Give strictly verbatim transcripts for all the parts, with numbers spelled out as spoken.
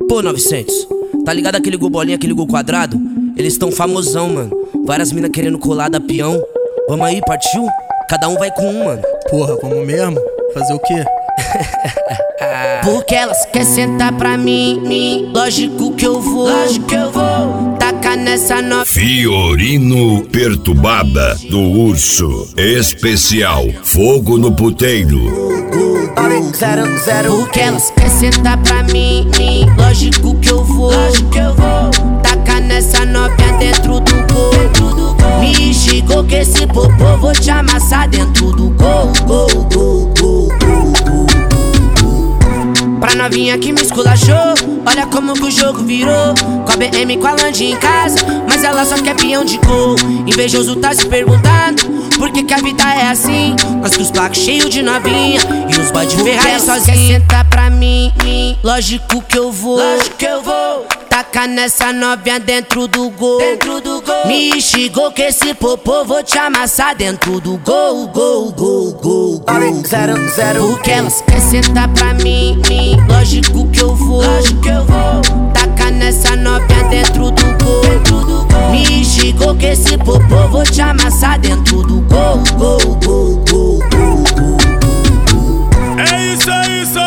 Pô, novecentos, tá ligado aquele gol bolinha, aquele gol quadrado? Eles tão famosão, mano. Várias minas querendo colar da peão. Vamos aí, partiu? Cada um vai com um, mano. Porra, vamos mesmo? Fazer o quê? Porque elas quer sentar pra mim, mim. Lógico que eu vou, lógico que eu vou. Taca nessa nova. Fiorino Perturbada do Urso. Especial Fogo no Puteiro. Zero, zero. Porque elas quer sentar pra mim, mim. Lógico que eu vou, lógico que eu vou. Taca nessa novinha dentro do gol, dentro do gol. Me chegou que esse popô vou te amassar dentro do gol, gol, gol, gol, gol, gol. Pra novinha que me esculachou, olha como que o jogo virou. Com a B M, com a Land em casa, mas ela só quer peão de gol. Invejoso tá se perguntando por que que a vida é assim. Nós com os placos cheios de novinha e os boy de Ferrari sozinho. Quer sentar pra mim, mim, lógico que eu vou, lógico que eu vou. Taca nessa novinha dentro do gol, dentro do gol. Me xingou que esse popô vou te amassar dentro do gol, gol, gol, gol, gol. Zero, zero. Porque elas quer sentar pra mim, mim, lógico que eu vou, lógico que eu vou. Taca nessa novinha dentro do gol, dentro do gol. Me xingou que esse popô vou te amassar dentro do gol, gol, gol, gol, gol, gol. É isso, é isso.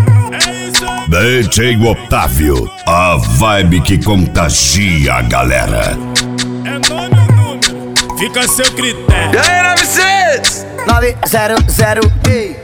D J Otávio, a vibe que contagia a galera. É nome ou número? Fica a seu critério. E aí, novecentos? nove zero zero, ei.